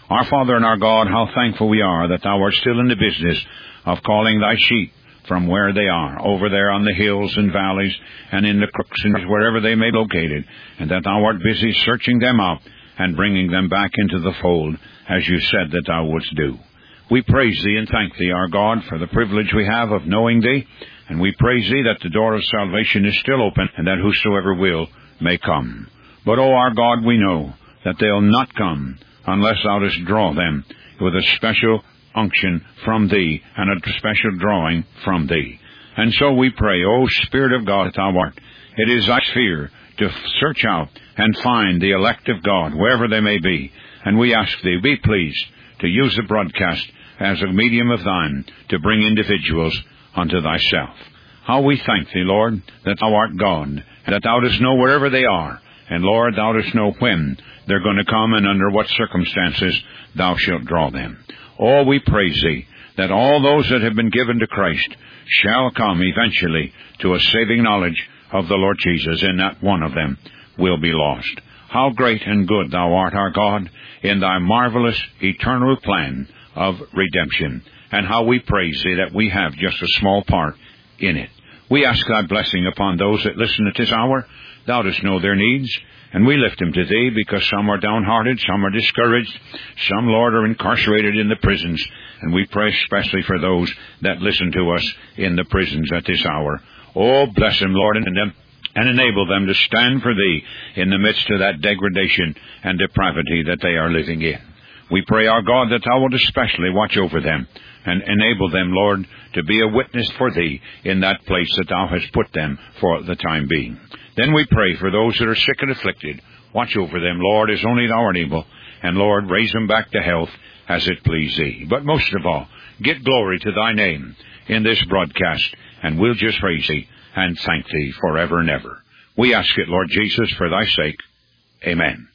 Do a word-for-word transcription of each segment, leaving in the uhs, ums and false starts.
Our Father and our God, how thankful we are that thou art still in the business of calling thy sheep from where they are, over there on the hills and valleys and in the crooks and wherever they may be located, and that thou art busy searching them out and bringing them back into the fold, as you said that thou wouldst do. We praise thee and thank thee, our God, for the privilege we have of knowing thee, and we praise thee that the door of salvation is still open, and that whosoever will may come. But, O our God, we know that they'll not come unless thou dost draw them with a special unction from thee and a special drawing from thee. And so we pray, O Spirit of God, that thou art. It is thy sphere to search out and find the elect of God, wherever they may be. And we ask thee, be pleased to use the broadcast as a medium of thine to bring individuals unto thyself. How we thank thee, Lord, that thou art God, and that thou dost know wherever they are. And, Lord, thou dost know when they're going to come and under what circumstances thou shalt draw them. Oh, we praise thee that all those that have been given to Christ shall come eventually to a saving knowledge of the Lord Jesus, and not one of them will be lost. How great and good thou art, our God, in thy marvelous eternal plan of redemption, and how we praise thee that we have just a small part in it. We ask thy blessing upon those that listen at this hour. Thou dost know their needs, and we lift them to thee, because some are downhearted, some are discouraged, some, Lord, are incarcerated in the prisons, and we pray especially for those that listen to us in the prisons at this hour. Oh, bless them, Lord, and them, and enable them to stand for thee in the midst of that degradation and depravity that they are living in. We pray, our God, that thou wilt especially watch over them and enable them, Lord, to be a witness for thee in that place that thou hast put them for the time being. Then we pray for those that are sick and afflicted. Watch over them, Lord, as only thou art able. And, Lord, raise them back to health as it please thee. But most of all, get glory to thy name in this broadcast, and we'll just praise thee and thank thee forever and ever. We ask it, Lord Jesus, for thy sake. Amen.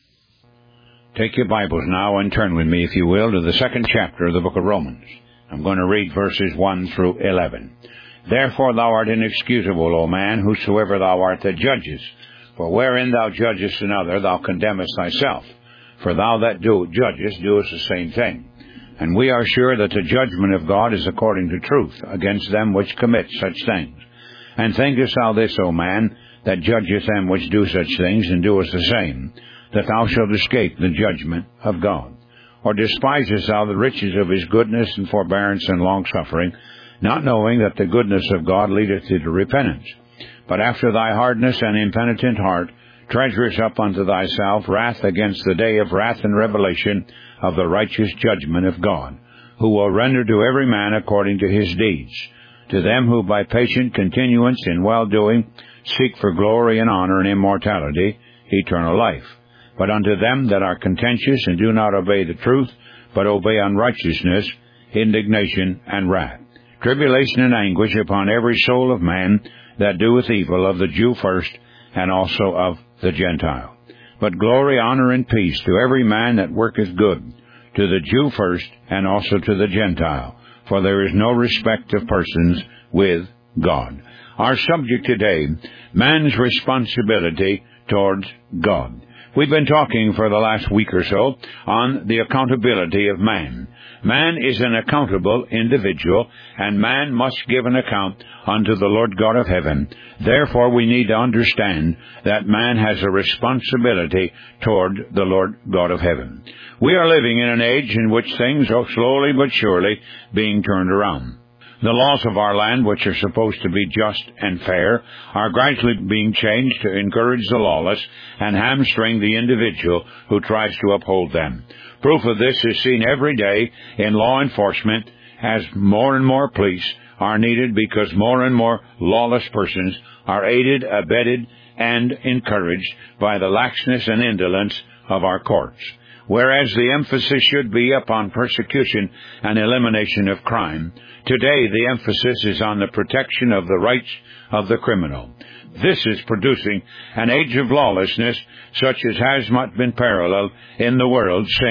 Take your Bibles now and turn with me, if you will, to the second chapter of the book of Romans. I'm going to read verses one through eleven. Therefore thou art inexcusable, O man, whosoever thou art that judgest. For wherein thou judgest another, thou condemnest thyself. For thou that do judgest doest the same thing. And we are sure that the judgment of God is according to truth against them which commit such things. And thinkest thou this, O man, that judgest them which do such things, and doest the same, that thou shalt escape the judgment of God? Or despisest thou the riches of his goodness and forbearance and longsuffering, not knowing that the goodness of God leadeth thee to repentance? But after thy hardness and impenitent heart treasurest up unto thyself wrath against the day of wrath and revelation of the righteous judgment of God, who will render to every man according to his deeds. To them who by patient continuance in well-doing seek for glory and honor and immortality, eternal life. But unto them that are contentious and do not obey the truth, but obey unrighteousness, indignation and wrath, tribulation and anguish upon every soul of man that doeth evil, of the Jew first, and also of the Gentile. But glory, honor, and peace to every man that worketh good, to the Jew first, and also to the Gentile. For there is no respect of persons with God. Our subject today, man's responsibility towards God. We've been talking for the last week or so on the accountability of man. Man is an accountable individual, and man must give an account unto the Lord God of heaven. Therefore, we need to understand that man has a responsibility toward the Lord God of heaven. We are living in an age in which things are slowly but surely being turned around. The laws of our land, which are supposed to be just and fair, are gradually being changed to encourage the lawless and hamstring the individual who tries to uphold them. Proof of this is seen every day in law enforcement, as more and more police are needed because more and more lawless persons are aided, abetted, and encouraged by the laxness and indolence of our courts. Whereas the emphasis should be upon persecution and elimination of crime, today the emphasis is on the protection of the rights of the criminal. This is producing an age of lawlessness such as has not been paralleled in the world since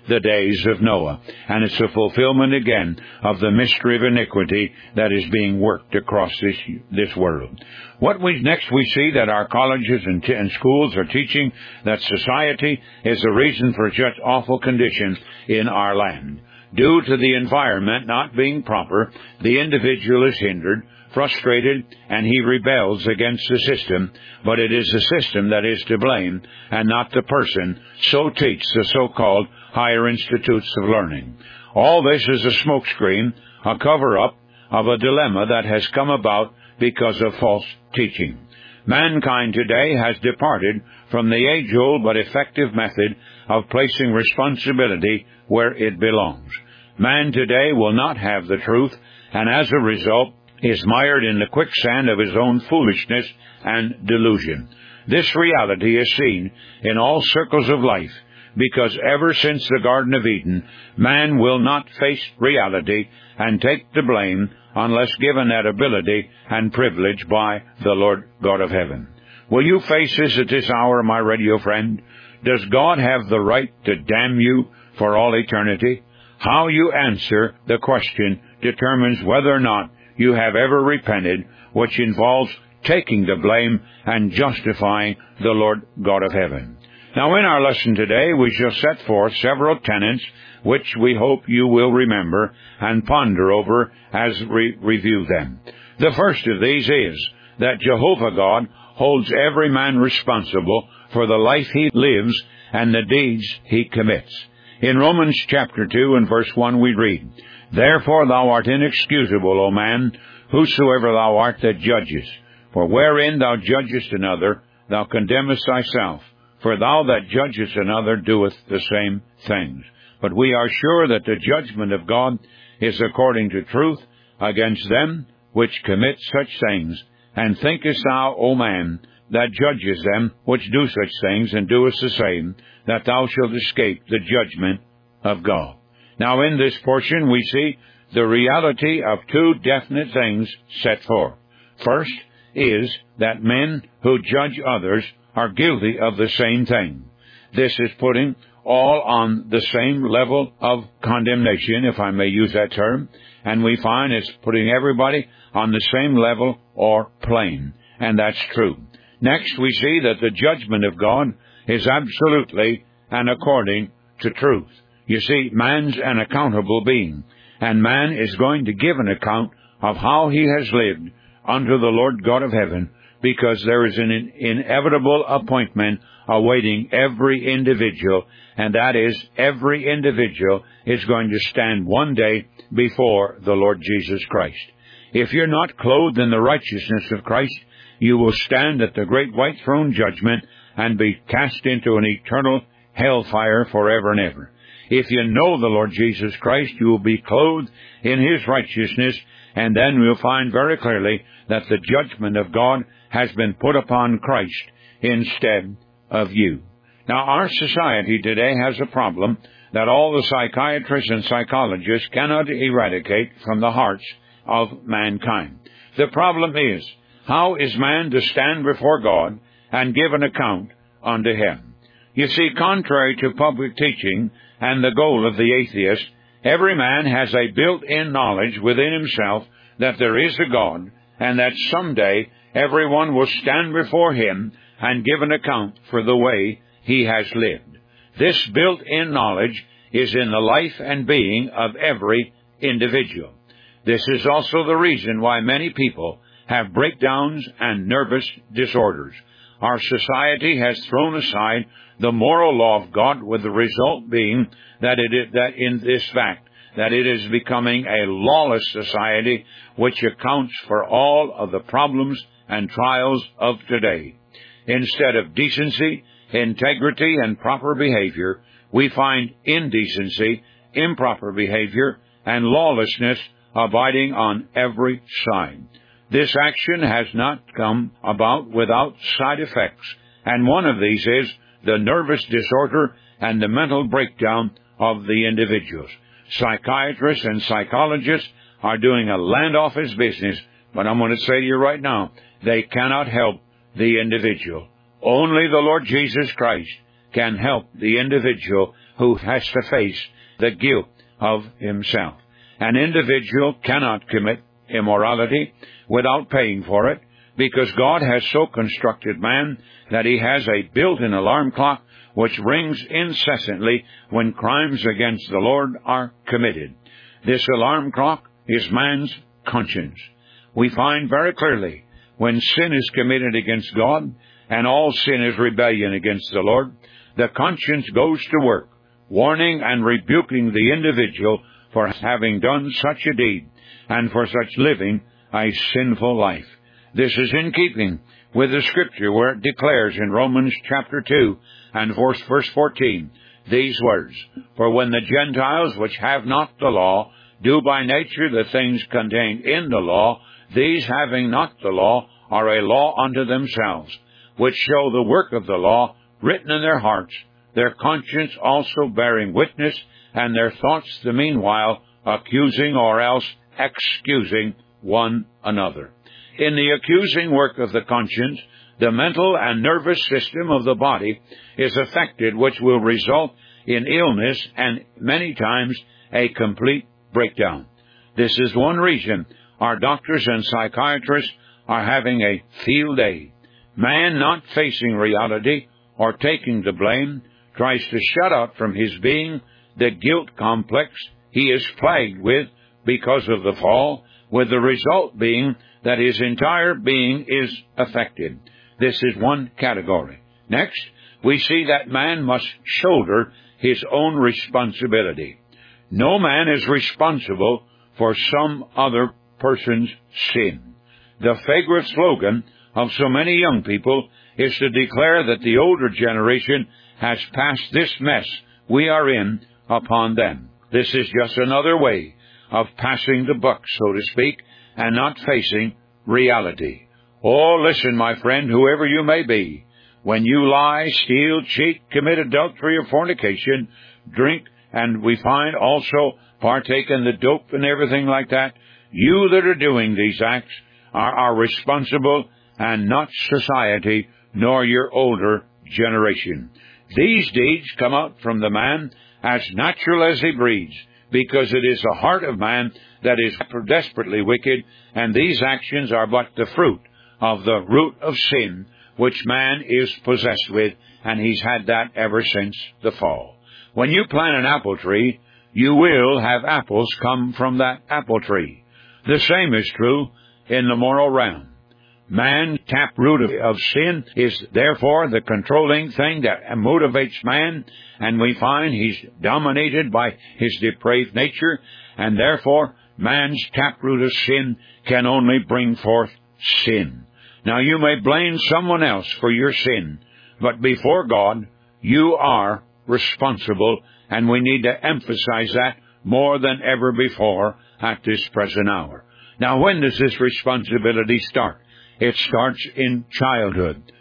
the days of Noah. And it's a fulfillment again of the mystery of iniquity that is being worked across this this world. What we next we see that our colleges and, t- and schools are teaching that society is the reason for such awful conditions in our land. Due to the environment not being proper, the individual is hindered, frustrated, and he rebels against the system, but it is the system that is to blame and not the person. So teach the so-called higher institutes of learning. All this is a smokescreen, a cover-up of a dilemma that has come about because of false teaching. Mankind today has departed from the age-old but effective method of placing responsibility where it belongs. Man today will not have the truth, and as a result is mired in the quicksand of his own foolishness and delusion. This reality is seen in all circles of life, because ever since the Garden of Eden, man will not face reality and take the blame unless given that ability and privilege by the Lord God of heaven. Will you face this at this hour, my radio friend? Does God have the right to damn you for all eternity? How you answer the question determines whether or not you have ever repented, which involves taking the blame and justifying the Lord God of heaven. Now, in our lesson today, we shall set forth several tenets which we hope you will remember and ponder over as we review them. The first of these is that Jehovah God holds every man responsible for the life he lives and the deeds he commits. In Romans chapter two and verse one we read, Therefore thou art inexcusable, O man, whosoever thou art that judgest. For wherein thou judgest another, thou condemnest thyself. For thou that judgest another doeth the same things. But we are sure that the judgment of God is according to truth against them which commit such things. And thinkest thou, O man, that judgest them which do such things, and doest the same, that thou shalt escape the judgment of God? Now in this portion we see the reality of two definite things set forth. First is that men who judge others are guilty of the same thing. This is putting all on the same level of condemnation, if I may use that term, and we find it's putting everybody on the same level or plane, and that's true. Next, we see that the judgment of God is absolutely and according to truth. You see, man's an accountable being, and man is going to give an account of how he has lived unto the Lord God of heaven, because there is an inevitable appointment awaiting every individual, and that is, every individual is going to stand one day before the Lord Jesus Christ. If you're not clothed in the righteousness of Christ, you will stand at the great white throne judgment and be cast into an eternal hellfire forever and ever. If you know the Lord Jesus Christ, you will be clothed in His righteousness, and then we'll find very clearly that the judgment of God has been put upon Christ instead of you. Now, our society today has a problem that all the psychiatrists and psychologists cannot eradicate from the hearts of mankind. The problem is, how is man to stand before God and give an account unto Him? You see, contrary to public teaching and the goal of the atheist, every man has a built-in knowledge within himself that there is a God, and that someday everyone will stand before Him and give an account for the way he has lived. This built-in knowledge is in the life and being of every individual. This is also the reason why many people have breakdowns and nervous disorders. Our society has thrown aside the moral law of God, with the result being that it is, that in this fact, that it is becoming a lawless society which accounts for all of the problems and trials of today. Instead of decency, integrity, and proper behavior, we find indecency, improper behavior, and lawlessness abiding on every side. This action has not come about without side effects, and one of these is the nervous disorder and the mental breakdown of the individuals. Psychiatrists and psychologists are doing a land office business, but I'm going to say to you right now, they cannot help the individual. Only the Lord Jesus Christ can help the individual who has to face the guilt of himself. An individual cannot commit immorality without paying for it, because God has so constructed man that he has a built-in alarm clock which rings incessantly when crimes against the Lord are committed. This alarm clock is man's conscience. We find very clearly when sin is committed against God, and all sin is rebellion against the Lord, the conscience goes to work, warning and rebuking the individual for having done such a deed and for such living a sinful life. This is in keeping with the Scripture where it declares in Romans chapter two and verse, verse fourteen these words, "For when the Gentiles which have not the law do by nature the things contained in the law, these having not the law are a law unto themselves, which show the work of the law written in their hearts, their conscience also bearing witness, and their thoughts the meanwhile accusing or else excusing one another." In the accusing work of the conscience, the mental and nervous system of the body is affected, which will result in illness and many times a complete breakdown. This is one reason our doctors and psychiatrists are having a field day. Man, not facing reality or taking the blame, tries to shut out from his being the guilt complex he is plagued with because of the fall, with the result being that his entire being is affected. This is one category. Next, we see that man must shoulder his own responsibility. No man is responsible for some other person's sin. The favorite slogan of so many young people is to declare that the older generation has passed this mess we are in upon them. This is just another way of passing the buck, so to speak, and not facing reality. Oh, listen, my friend, whoever you may be, when you lie, steal, cheat, commit adultery or fornication, drink, and we find also partake in the dope and everything like that, you that are doing these acts are, are responsible, and not society nor your older generation. These deeds come out from the man as natural as he breathes, because it is the heart of man that is desperately wicked, and these actions are but the fruit of the root of sin which man is possessed with, and he's had that ever since the fall. When you plant an apple tree, you will have apples come from that apple tree. The same is true in the moral realm. Man's taproot of, of sin is therefore the controlling thing that motivates man, and we find he's dominated by his depraved nature, and therefore man's taproot of sin can only bring forth sin. Now you may blame someone else for your sin, but before God you are responsible, and we need to emphasize that more than ever before at this present hour. Now, when does this responsibility start? It starts in childhood.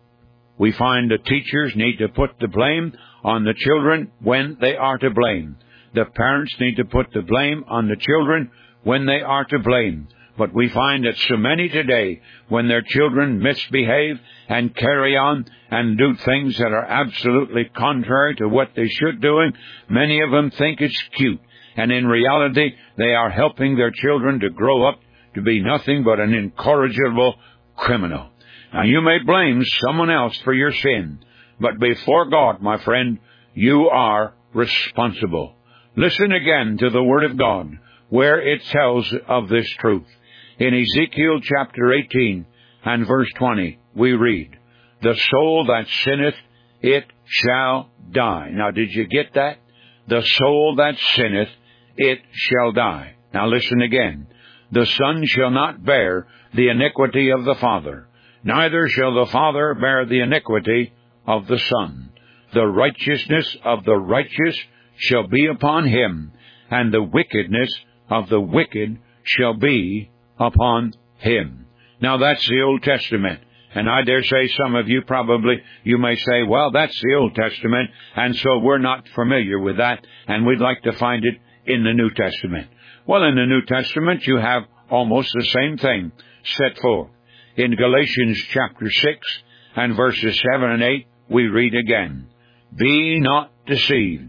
We find the teachers need to put the blame on the children when they are to blame. The parents need to put the blame on the children when they are to blame. But we find that so many today, when their children misbehave and carry on and do things that are absolutely contrary to what they should doing, many of them think it's cute. And in reality, they are helping their children to grow up to be nothing but an incorrigible criminal. Now, you may blame someone else for your sin, but before God, my friend, you are responsible. Listen again to the Word of God, where it tells of this truth. In Ezekiel chapter eighteen and verse twenty, we read, "The soul that sinneth, it shall die." Now, did you get that? The soul that sinneth, it shall die. Now, listen again. "The Son shall not bear the iniquity of the Father, neither shall the Father bear the iniquity of the Son. The righteousness of the righteous shall be upon him, and the wickedness of the wicked shall be upon him." Now, that's the Old Testament. And I dare say some of you probably, you may say, well, that's the Old Testament, and so we're not familiar with that, and we'd like to find it in the New Testament. Well, in the New Testament, you have almost the same thing set forth. In Galatians chapter six and verses seven and eight, we read again, "Be not deceived.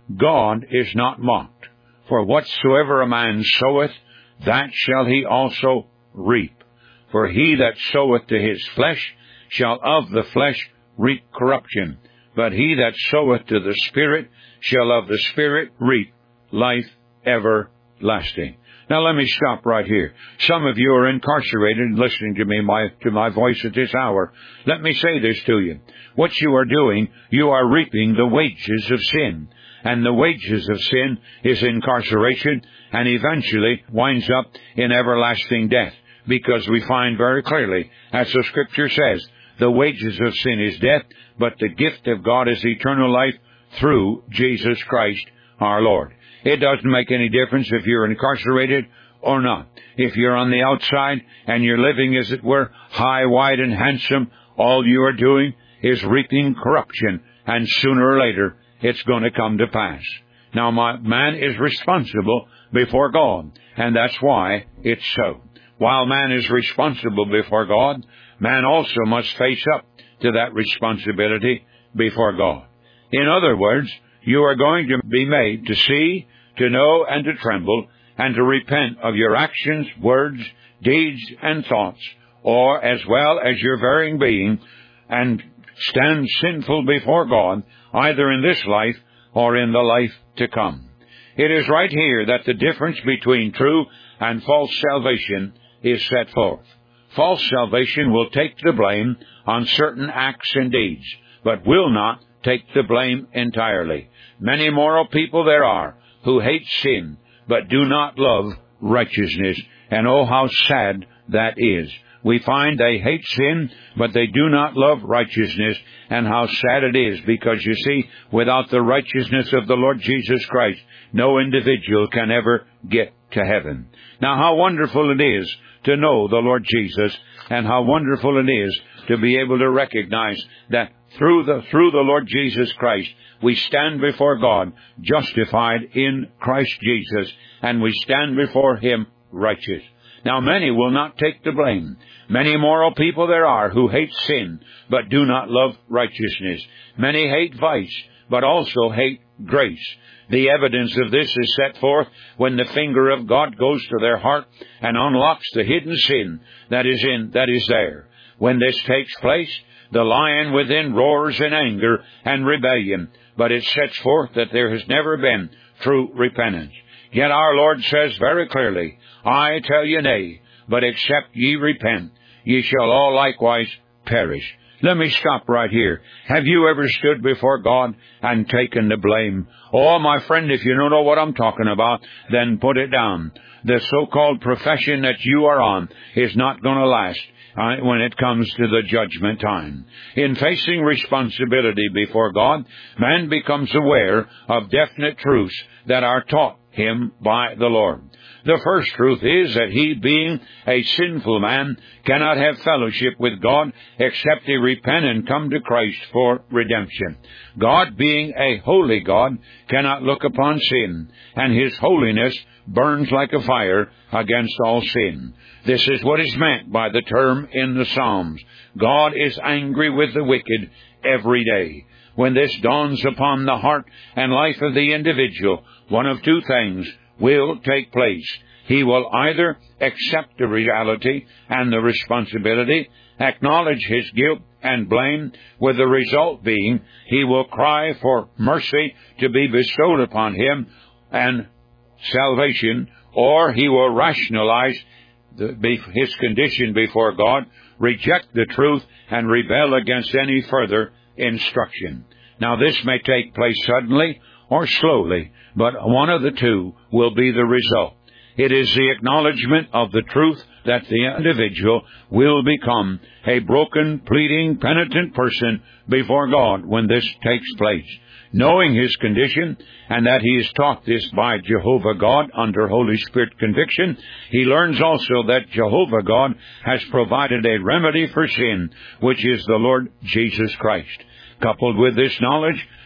God is not mocked. For whatsoever a man soweth, that shall he also reap. For he that soweth to his flesh shall of the flesh reap corruption, but he that soweth to the Spirit shall of the Spirit reap life everlasting. Now let me stop right here. Some of you are incarcerated listening to me, my, to my voice at this hour. Let me say this to you. What you are doing, you are reaping the wages of sin. And the wages of sin is incarceration and eventually winds up in everlasting death. Because we find very clearly, as the Scripture says, the wages of sin is death, but the gift of God is eternal life through Jesus Christ our Lord. It doesn't make any difference if you're incarcerated or not. If you're on the outside and you're living, as it were, high, wide, and handsome, all you are doing is reaping corruption, and sooner or later it's going to come to pass. Now, my, man is responsible before God, and that's why it's so. While man is responsible before God, man also must face up to that responsibility before God. In other words, you are going to be made to see, to know, and to tremble, and to repent of your actions, words, deeds, and thoughts, or as well as your varying being, and stand sinful before God, either in this life or in the life to come. It is right here that the difference between true and false salvation is set forth. False salvation will take the blame on certain acts and deeds, but will not take the blame entirely. Many moral people there are who hate sin, but do not love righteousness. And oh, how sad that is. We find they hate sin, but they do not love righteousness. And how sad it is, because you see, without the righteousness of the Lord Jesus Christ, no individual can ever get to heaven. Now, how wonderful it is to know the Lord Jesus, and how wonderful it is to be able to recognize that through the, through the Lord Jesus Christ, we stand before God justified in Christ Jesus, and we stand before Him righteous. Now, many will not take the blame. Many moral people there are who hate sin, but do not love righteousness. Many hate vice, but also hate grace. The evidence of this is set forth when the finger of God goes to their heart and unlocks the hidden sin that is in, that is there. When this takes place, the lion within roars in anger and rebellion, but it sets forth that there has never been true repentance. Yet our Lord says very clearly, I tell you nay, but except ye repent, ye shall all likewise perish. Let me stop right here. Have you ever stood before God and taken the blame? Oh, my friend, if you don't know what I'm talking about, then put it down. The so-called profession that you are on is not going to last uh, when it comes to the judgment time. In facing responsibility before God, man becomes aware of definite truths that are taught him by the Lord. The first truth is that he, being a sinful man, cannot have fellowship with God except he repent and come to Christ for redemption. God, being a holy God, cannot look upon sin, and His holiness burns like a fire against all sin. This is what is meant by the term in the Psalms, God is angry with the wicked every day. When this dawns upon the heart and life of the individual, one of two things will take place. He will either accept the reality and the responsibility, acknowledge his guilt and blame, with the result being he will cry for mercy to be bestowed upon him and salvation, or he will rationalize the, his condition before God, reject the truth, and rebel against any further instruction. Now, this may take place suddenly or slowly, but one of the two will be the result. It is the acknowledgement of the truth that the individual will become a broken, pleading, penitent person before God when this takes place. Knowing his condition, and that he is taught this by Jehovah God under Holy Spirit conviction, he learns also that Jehovah God has provided a remedy for sin, which is the Lord Jesus Christ. Coupled with this knowledge,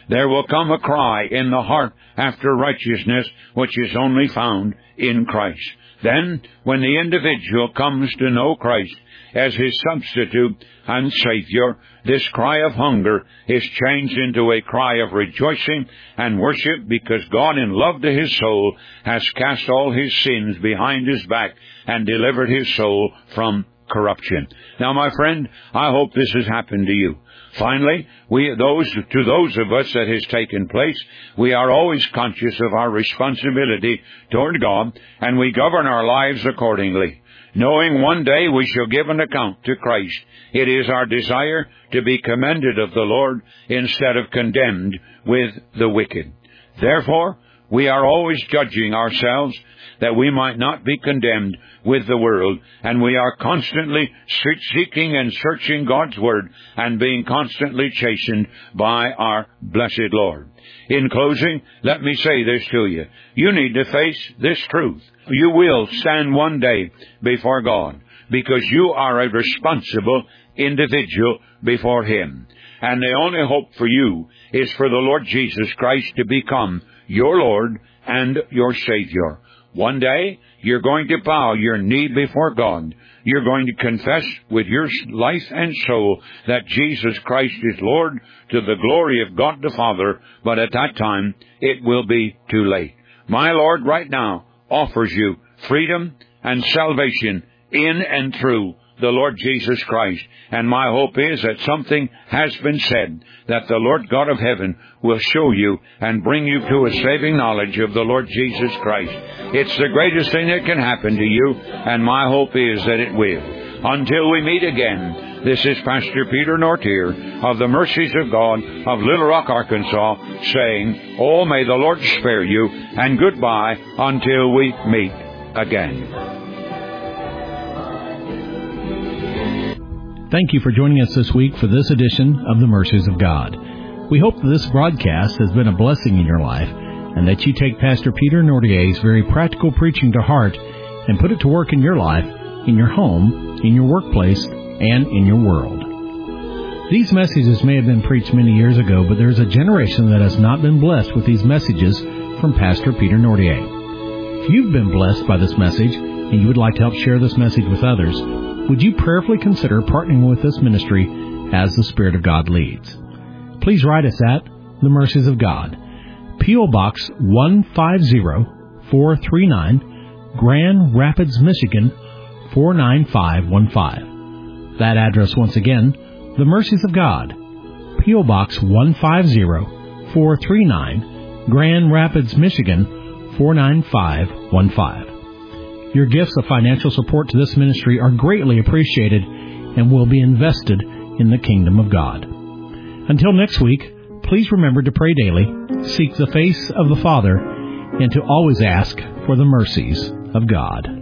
there will come a cry in the heart after righteousness, which is only found in Christ. Then, when the individual comes to know Christ as his substitute and Savior, this cry of hunger is changed into a cry of rejoicing and worship, because God, in love to his soul, has cast all his sins behind his back and delivered his soul from corruption. Now, my friend, I hope this has happened to you. Finally, we those to those of us that has taken place, we are always conscious of our responsibility toward God, and we govern our lives accordingly, knowing one day we shall give an account to Christ. It is our desire to be commended of the Lord instead of condemned with the wicked. Therefore, we are always judging ourselves that we might not be condemned with the world, and we are constantly seeking and searching God's Word and being constantly chastened by our blessed Lord. In closing, let me say this to you. You need to face this truth. You will stand one day before God, because you are a responsible individual before Him. And the only hope for you is for the Lord Jesus Christ to become your Lord and your Savior. One day, you're going to bow your knee before God. You're going to confess with your life and soul that Jesus Christ is Lord, to the glory of God the Father, but at that time, it will be too late. My Lord right now offers you freedom and salvation in and through the Lord Jesus Christ. And my hope is that something has been said that the Lord God of heaven will show you and bring you to a saving knowledge of the Lord Jesus Christ. It's the greatest thing that can happen to you, and my hope is that it will. Until we meet again, this is Pastor Peter Nortier of the Mercies of God of Little Rock, Arkansas, saying, oh, may the Lord spare you, and goodbye until we meet again. Thank you for joining us this week for this edition of the Mercies of God. We hope that this broadcast has been a blessing in your life, and that you take Pastor Peter Nortier's very practical preaching to heart and put it to work in your life, in your home, in your workplace, and in your world. These messages may have been preached many years ago, but there's a generation that has not been blessed with these messages from Pastor Peter Nortier. If you've been blessed by this message and you would like to help share this message with others, would you prayerfully consider partnering with this ministry as the Spirit of God leads? Please write us at The Mercies of God, P O. Box one five zero four three nine, Grand Rapids, Michigan four nine five one five. That address once again, The Mercies of God, P O. Box one five zero four three nine, Grand Rapids, Michigan four nine five one five. Your gifts of financial support to this ministry are greatly appreciated and will be invested in the kingdom of God. Until next week, please remember to pray daily, seek the face of the Father, and to always ask for the mercies of God.